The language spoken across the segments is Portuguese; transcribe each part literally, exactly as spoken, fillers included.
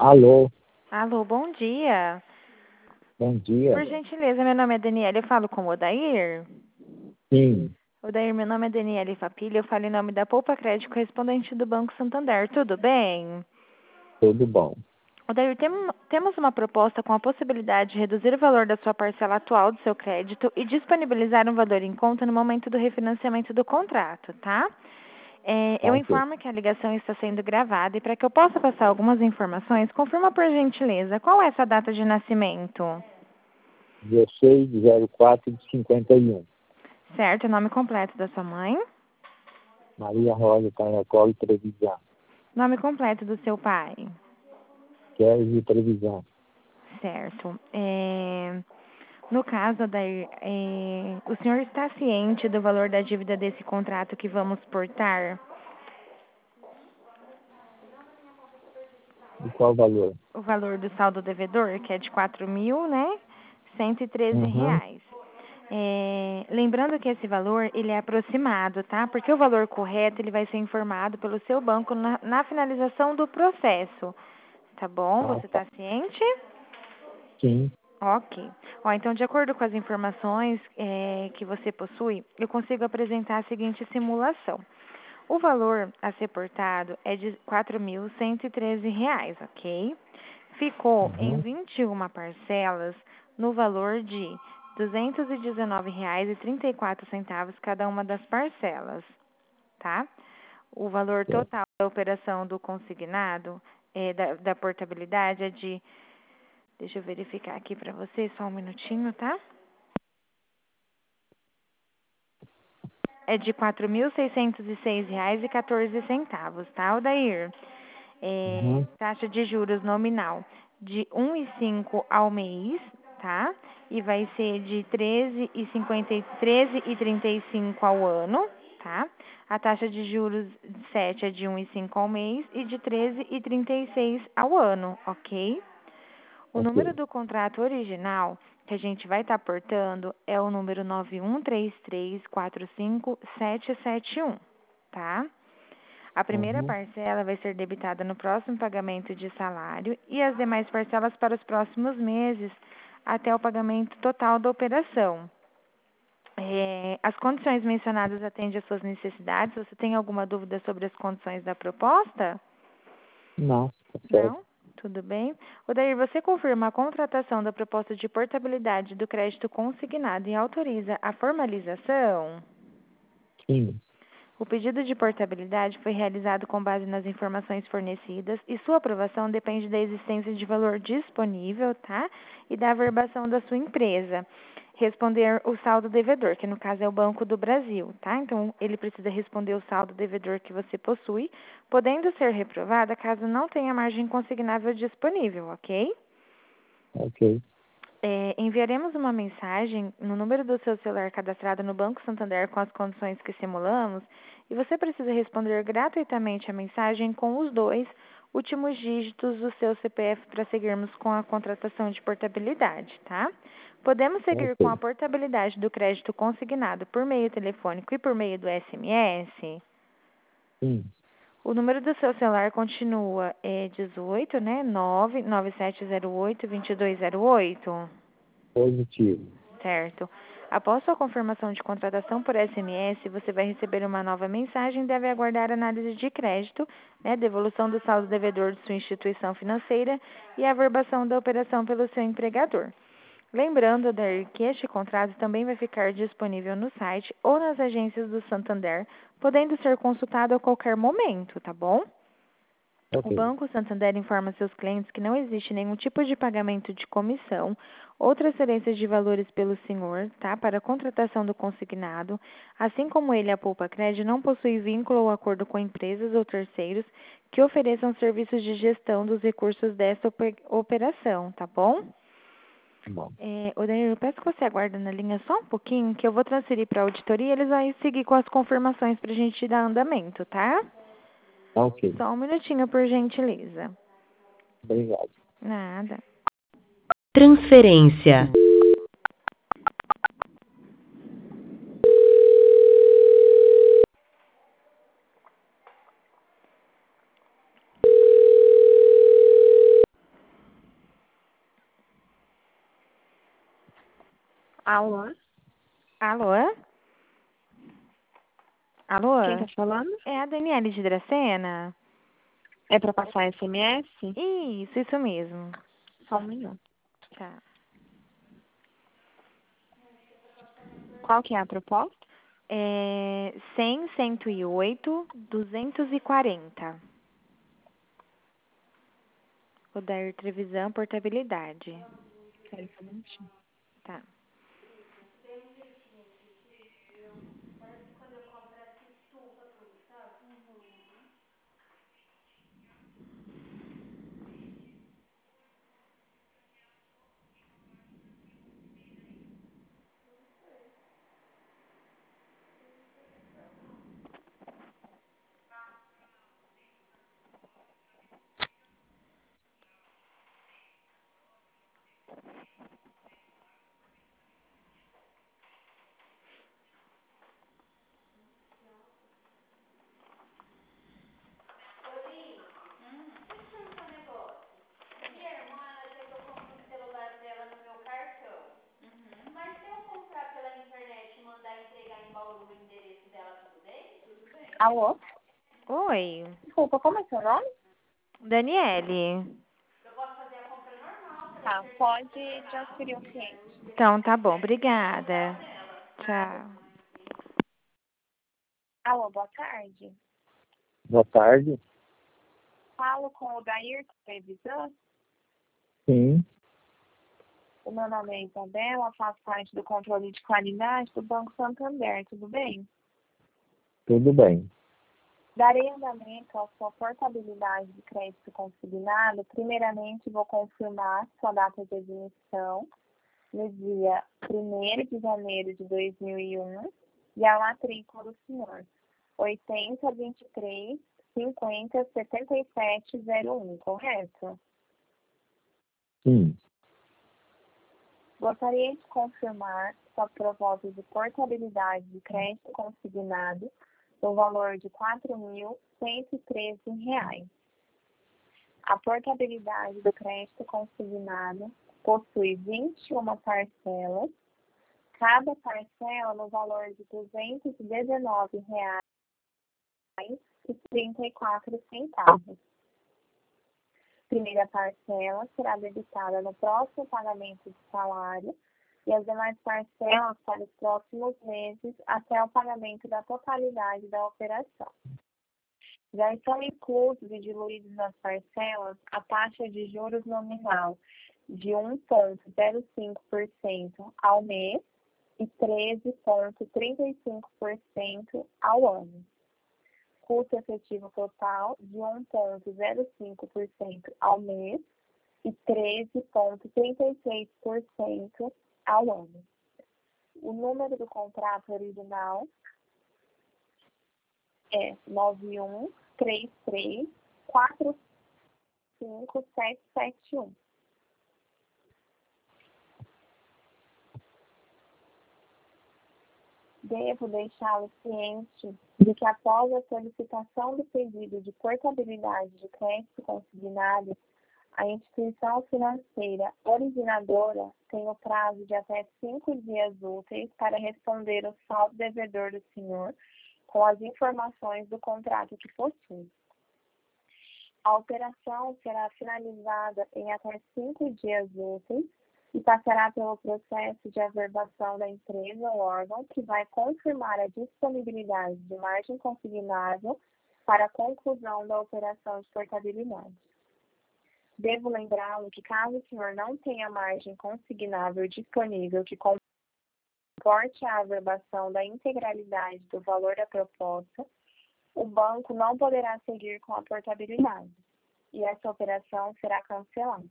Alô, Alô, bom dia. bom dia. Por gentileza, meu nome é Daniela, eu falo com o Odair. Sim, Odair, meu nome é Daniela Fapilha, eu falo em nome da Poupa Crédito, correspondente do Banco Santander, tudo bem? tudo bom. Odair, tem, temos uma proposta com a possibilidade de reduzir o valor da sua parcela atual do seu crédito e disponibilizar um valor em conta no momento do refinanciamento do contrato, tá? É, Tá eu ok. informo que a ligação está sendo gravada e para que eu possa passar algumas informações, confirma por gentileza, qual é essa data de nascimento? dezesseis de zero quatro de cinquenta e um. Certo, o nome completo da sua mãe, Maria Rosa Caracol Trevisan. nome completo do seu pai. Sérgio Trevisan. Certo. É, no caso, Adair, é, o senhor está ciente do valor da dívida desse contrato que vamos portar? De qual valor? O valor do saldo devedor, que é de quatro mil, né? Cento e treze Uhum. reais. É, lembrando que esse valor ele é aproximado, tá? Porque o valor correto ele vai ser informado pelo seu banco na, na finalização do processo. Tá bom? Ah, Você tá. está ciente? Sim. Ok. Ó, então, de acordo com as informações é, que você possui, eu consigo apresentar a seguinte simulação. O valor a ser portado é de quatro mil cento e treze reais, ok? Ficou em Uhum. vinte e uma parcelas no valor de duzentos e dezenove reais e trinta e quatro centavos cada uma das parcelas, tá? O valor Certo. total da operação do consignado, é, da, da portabilidade, é de. Deixa eu verificar aqui para você, só um minutinho, tá? É de quatro mil seiscentos e seis reais e quatorze centavos, tá, Odair? É, Uhum. taxa de juros nominal de um vírgula cinco ao mês, tá? E vai ser de treze e cinquenta e treze e trinta e cinco ao ano, tá? A taxa de juros sete é de um vírgula cinco ao mês e de treze e trinta e seis ao ano, ok? O número Ok. do contrato original que a gente vai estar portando é o número nove um três três quatro cinco sete sete um, tá? A primeira Uhum. parcela vai ser debitada no próximo pagamento de salário e as demais parcelas para os próximos meses, até o pagamento total da operação. É, as condições mencionadas atendem às suas necessidades? Você tem alguma dúvida sobre as condições da proposta? Não, tá certo. Não? Tudo bem. Odair, você confirma a contratação da proposta de portabilidade do crédito consignado e autoriza a formalização? Sim. O pedido de portabilidade foi realizado com base nas informações fornecidas e sua aprovação depende da existência de valor disponível, tá? E da averbação da sua empresa. Responder o saldo devedor, que no caso é o Banco do Brasil, tá? Então, ele precisa responder o saldo devedor que você possui, podendo ser reprovada caso não tenha margem consignável disponível, ok? Ok. É, enviaremos uma mensagem no número do seu celular cadastrado no Banco Santander com as condições que simulamos e você precisa responder gratuitamente a mensagem com os dois últimos dígitos do seu C P F para seguirmos com a contratação de portabilidade, tá? Podemos seguir com a Ok. portabilidade do crédito consignado por meio telefônico e por meio do S M S? Sim. O número do seu celular continua é dezoito, né? nove nove sete zero oito dois dois zero oito. Positivo. Certo. Após sua confirmação de contratação por S M S, você vai receber uma nova mensagem e deve aguardar análise de crédito, né, devolução do saldo devedor de sua instituição financeira e a averbação da operação pelo seu empregador. Lembrando, Adair, que este contrato também vai ficar disponível no site ou nas agências do Santander, podendo ser consultado a qualquer momento, tá bom? O Ok. Banco Santander informa seus clientes que não existe nenhum tipo de pagamento de comissão ou transferência de valores pelo senhor, tá? Para a contratação do consignado, assim como ele, a Poupa Crédito, não possui vínculo ou acordo com empresas ou terceiros que ofereçam serviços de gestão dos recursos desta ope- operação, tá bom? Tá bom. É, Odair, eu peço que você aguarde na linha só um pouquinho, que eu vou transferir para a auditoria e eles vão seguir com as confirmações para a gente dar andamento, tá? Tá ok. Só um minutinho, por gentileza. Obrigado. Nada. Transferência. Alô? Alô? Alô? Quem tá falando? É a Daniele de Dracena? É pra passar S M S? Isso, isso mesmo. Só um minuto. Tá. Qual que é a proposta? É cem, cento e oito, duzentos e quarenta. O da Trevisan Portabilidade. Peraí, só um minutinho. Tá. Alô? Oi, Desculpa, como é seu nome? Daniele. Tá, pode transferir o cliente. Então, tá bom. Obrigada. Tchau. Alô, boa tarde. Boa tarde. Falo com o Dair Trevisan. Sim, O meu nome é Isabela, faço parte do controle de qualidade do Banco Santander, tudo bem? tudo bem. Darei andamento à sua portabilidade de crédito consignado. Primeiramente, vou confirmar sua data de admissão no dia primeiro de janeiro de dois mil e um e a matrícula do senhor, oitenta, vinte e três, cinquenta, setenta e sete, zero um, correto? Sim, Gostaria de confirmar sua proposta de portabilidade de crédito consignado no valor de quatro mil cento e treze reais. A portabilidade do crédito consignado possui vinte e uma parcelas, cada parcela no valor de duzentos e dezenove reais e trinta e quatro centavos. Primeira parcela será debitada no próximo pagamento do salário e as demais parcelas para os próximos meses até o pagamento da totalidade da operação. Já estão inclusos e diluídos nas parcelas a taxa de juros nominal de um vírgula zero cinco por cento ao mês e treze vírgula trinta e cinco por cento ao ano. Custo efetivo total de um vírgula zero cinco por cento ao mês e treze vírgula trinta e seis por cento ao ano. O número do contrato original é nove um três três quatro cinco sete sete um. Devo deixá-lo ciente de que após a solicitação do pedido de portabilidade de crédito consignado, a instituição financeira originadora tem o prazo de até cinco dias úteis para responder o saldo devedor do senhor com as informações do contrato que possui. A operação será finalizada em até cinco dias úteis e passará pelo processo de averbação da empresa ou órgão que vai confirmar a disponibilidade de margem consignável para a conclusão da operação de portabilidade. Devo lembrá-lo que caso o senhor não tenha margem consignável disponível que comporte a averbação da integralidade do valor da proposta, o banco não poderá seguir com a portabilidade e essa operação será cancelada.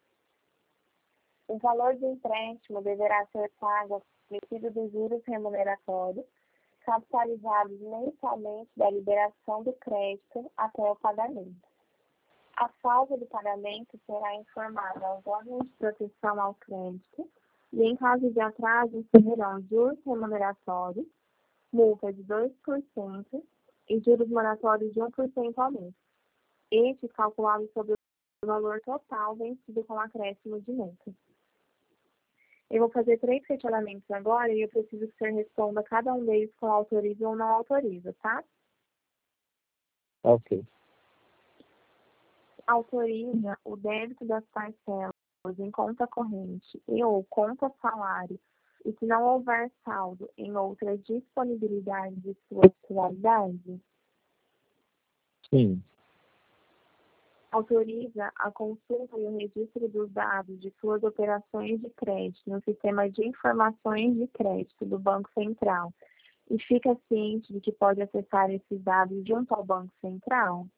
O valor do empréstimo deverá ser pago acrescido dos juros remuneratórios, capitalizados mensalmente da liberação do crédito até o pagamento. A falta do pagamento será informada aos órgãos de proteção ao crédito e, em caso de atraso, serão juros remuneratórios, multa de dois por cento e juros moratórios de um por cento ao mês. Estes calculados sobre o valor total vencido com acréscimo de multa. Eu vou fazer três questionamentos agora e eu preciso que o senhor responda cada um deles com autoriza ou não autoriza, tá? Ok. Autoriza o débito das parcelas em conta corrente e ou conta salário e se não houver saldo em outra disponibilidade de sua titularidade? Sim. Autoriza a consulta e o registro dos dados de suas operações de crédito no sistema de informações de crédito do Banco Central e fica ciente de que pode acessar esses dados junto ao Banco Central?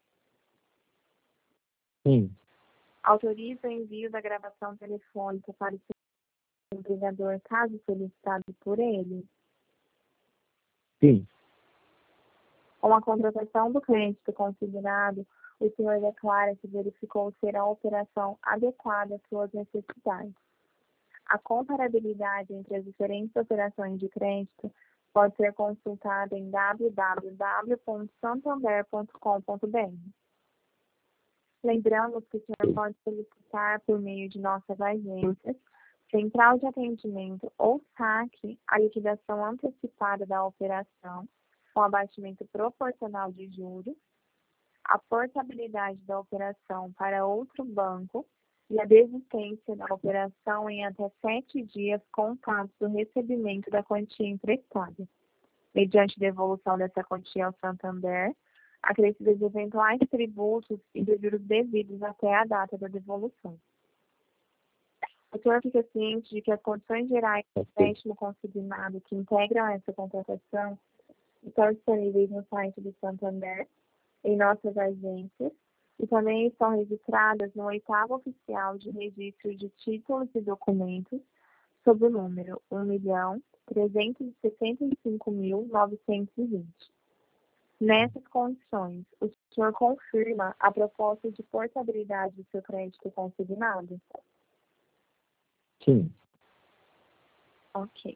Sim. Autoriza o envio da gravação telefônica para o seu empregador caso solicitado por ele? Sim. Com a contratação do crédito consignado, o senhor declara que verificou ser a operação adequada às suas necessidades. A comparabilidade entre as diferentes operações de crédito pode ser consultada em w w w ponto santander ponto com ponto b r. Lembramos que o senhor pode solicitar por meio de nossas agências, central de atendimento ou saque, a liquidação antecipada da operação, com abatimento proporcional de juros, a portabilidade da operação para outro banco e a desistência da operação em até sete dias contados do recebimento da quantia emprestada, mediante devolução dessa quantia ao Santander, acrescidos de eventuais tributos e de juros devidos até a data da devolução. O senhor fica ciente de que as condições gerais do empréstimo consignado que integram essa contratação estão disponíveis no site do Santander, em nossas agências, e também estão registradas no oitavo oficial de registro de títulos e documentos, sob o número um milhão trezentos e sessenta e cinco mil novecentos e vinte. Nessas condições, o senhor confirma a proposta de portabilidade do seu crédito consignado? Sim. Ok.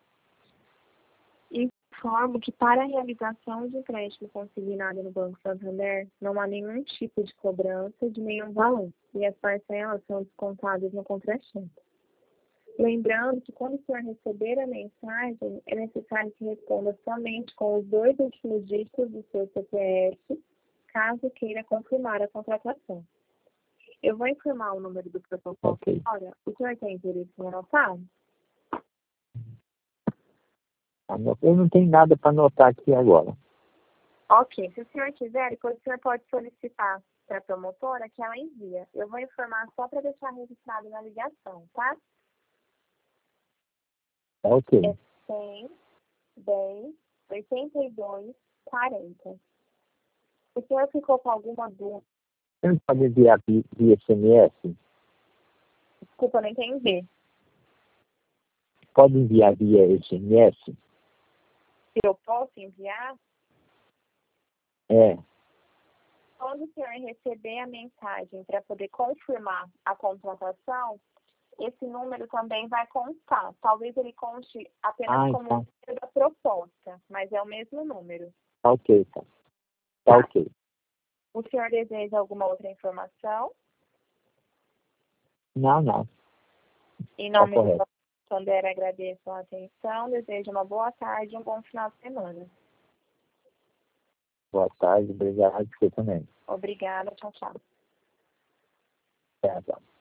Informo que para a realização de crédito consignado no Banco Santander, não há nenhum tipo de cobrança de nenhum valor, e as parcelas são descontadas no contra-cheque. Lembrando que quando o senhor receber a mensagem, é necessário que responda somente com os dois últimos dígitos do seu C P F, caso queira confirmar a contratação. Eu vou informar o número do protocolo. Ok. Olha, o senhor tem interesse em anotar? Eu não tenho nada para anotar aqui agora. Ok, se o senhor quiser, depois o senhor pode solicitar para a promotora que ela envia. Eu vou informar só para deixar registrado na ligação, tá? Ok. É cem, dez, oitenta e dois, quarenta. O senhor ficou com alguma dúvida? Você não pode enviar via via S M S? Desculpa, eu não entendi. Pode enviar via S M S? Se eu posso enviar? É. Quando o senhor receber a mensagem para poder confirmar a contratação, esse número também vai constar. Talvez ele conste apenas Ah, como então. o número da proposta, mas é o mesmo número. Tá ok, tá. Tá ok. O senhor deseja alguma outra informação? Não, não. Em Tá nome do correto. Santander, agradeço a atenção, desejo uma boa tarde e um bom final de semana. Boa tarde, obrigado, você também. Obrigada, tchau, tchau. Tá, tá.